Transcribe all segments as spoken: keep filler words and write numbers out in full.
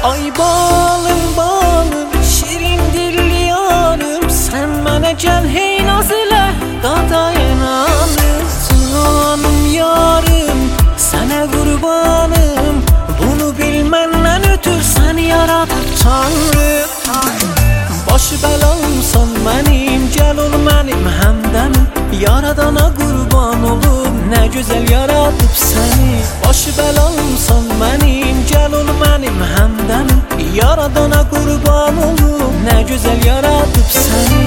Ay balım balım, şirin dilli yarım, sen mənə gəl hey naz elə, qadayananım. Canım yarım, sənə qurbanım, bunu bilməndən ötür sən yaradıb Tanrım. Başı bəlamsan mənim, gəl ol mənim həmdəmim, yaradana qurban olum, nə gözəl yaradıb səni. Başı bəlamsan mənim, gəl ol mənim həmdəmim, yaradana qurban olum, nə gözəl yaradıb səni.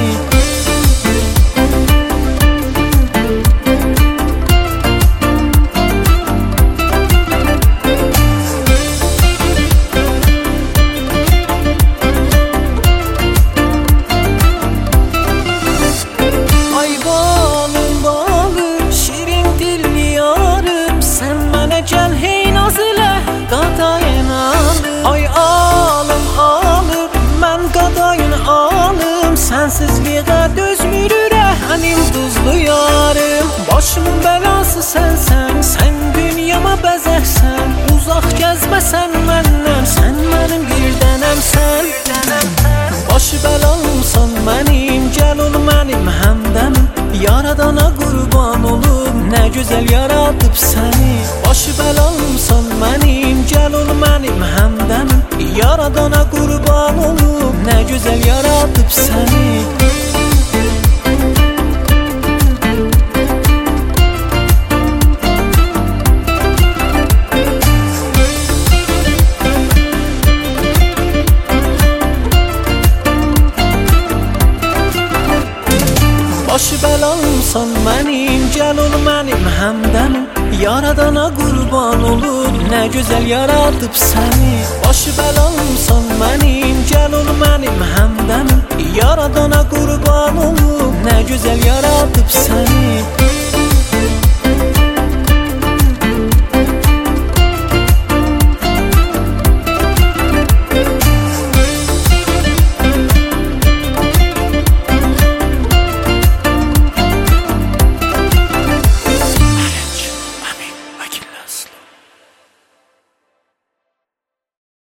Ay alım alım, mən qadayın alım, sənsizliğə dözmürürə hənim duzlu yarım. Başımın bəlası sənsən, sən dünyama bəzəksən, uzaq gəzməsən məndən, sən mənim bir dənəmsən. Başı bəlamsan mənim, gəl ol mənim həmdəmim, yaradana qurban olum, nə gözəl yaradıb səni. Başı bəlamsan mənim, gəl ol mənim həmdəmim, yaradana qurban olum, nə gözəl yaradıb səni. Başı bəlamsan mənim, gəl ol mənim həmdəmim, yaradana qurban olub, nə gözəl yaradıb səni. Başı bəlamsan mənim, gəl ol mənim həmdəmim, yaradana qurban olub, nə gözəl yaradıb səni.